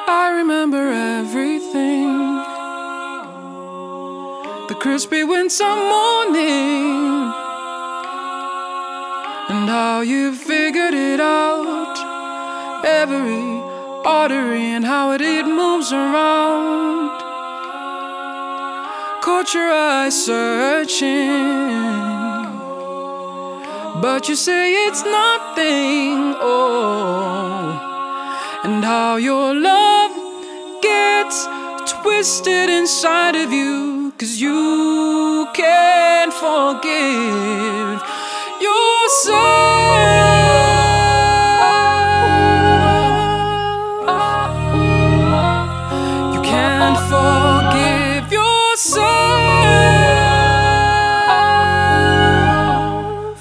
I remember everything. The crispy winter morning, and how you figured it out. Every artery and how it moves around. Caught your eye searching, but you say it's nothing. Oh, and how your love gets twisted inside of you, 'cause you can't forgive yourself. You can't forgive yourself.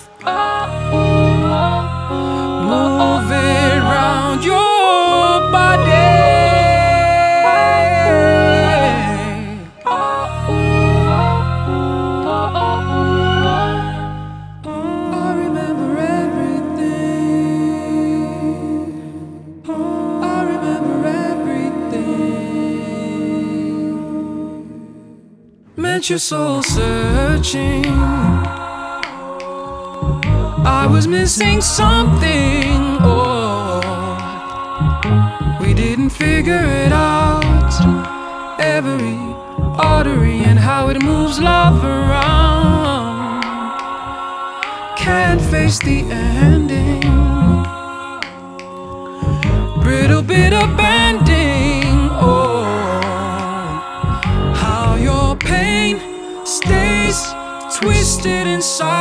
Move it round your body. I remember everything. I remember everything. Meant your soul searching. I was missing something. Oh, we didn't figure it out. Every artery and how it moves love around. Can't face the ending. Brittle bit of bending. Oh, how your pain stays twisted inside